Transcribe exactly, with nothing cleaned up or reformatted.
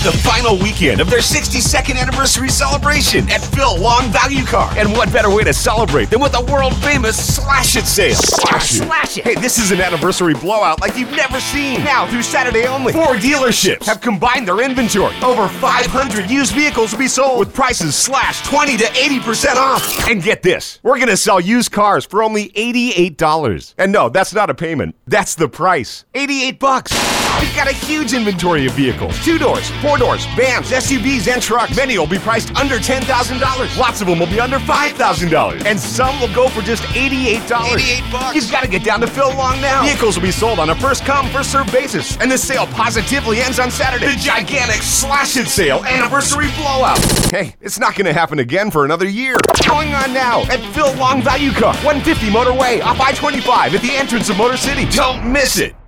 the final weekend of their sixty-second anniversary celebration at Phil Long Value Car. And what better way to celebrate than with a world-famous Slash It sale? Slash It! Slash It! Hey, this is an anniversary blowout like you've never seen. Now, through Saturday only, four dealerships have combined their inventory. Over five hundred used vehicles will be sold with prices slashed twenty to eighty percent off. And get this, we're going to sell used cars for only eighty-eight dollars. And no, that's not a payment. That's the price. eighty-eight bucks. We've got a huge inventory of vehicles. Two doors, four doors, vans, S U Vs, and trucks. Many will be priced under ten thousand dollars. Lots of them will be under five thousand dollars. And some will go for just eighty-eight dollars. eighty-eight bucks. You've got to get down to Phil Long now. Vehicles will be sold on a first-come, first-served basis. And the sale positively ends on Saturday. The gigantic Slash It sale anniversary blowout. Hey, it's not going to happen again for another year. Going on now at Phil Long Value Car, one fifty Motorway, off I twenty-five at the entrance of Motor City. Don't miss it.